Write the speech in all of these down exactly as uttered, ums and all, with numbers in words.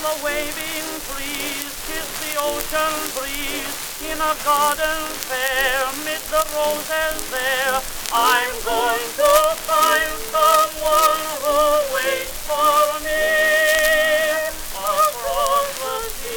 the waving trees, kiss the ocean breeze, in a garden fair, mid the roses there. I'm going to find someone who waits for me across the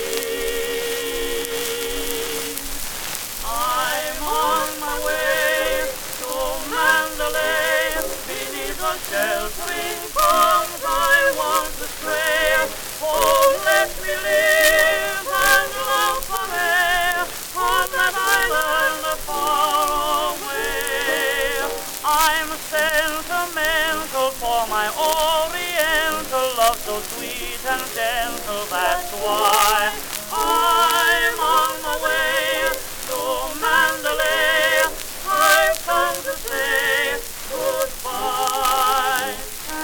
sea. I'm on my way to Mandalay, beneath the sheltering palms I want to stray. Oh, let me live and love forever on that island far away. I'm sentimental for my oriental love, so sweet and gentle, that's why I'm on my way to Mandalay. I've come to say goodbye.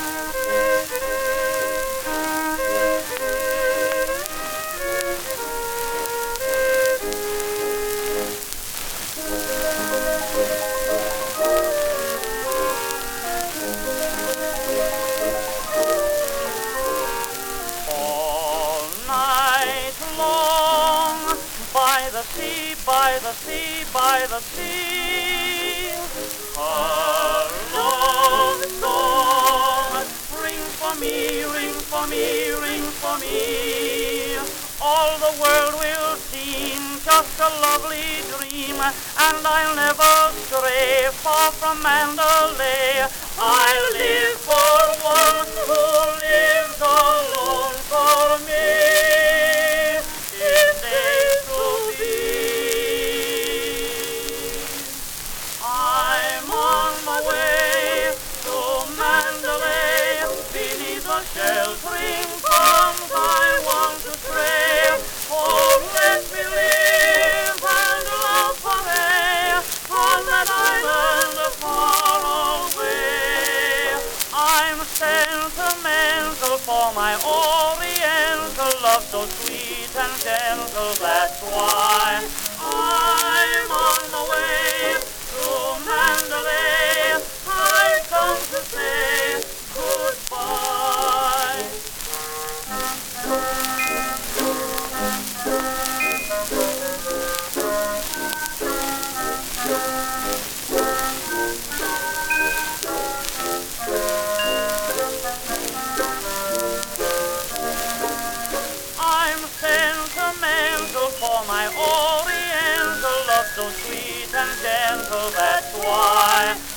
By the sea, by the sea, by the sea, a love song ring for me, ring for me, ring for me. All the world will seem just a lovely dream, and I'll never stray far from Mandalay. I live for one who lives alone for me. Sheltering palms I want to stray. Oh, let me live and love forever on that island far away. I'm sentimental for my oriental love, so sweet and gentle, that's why I'm on the way to Mandalay. I've come to say goodbye. I'm sentimental for my oriental love, so sweet and gentle, that's why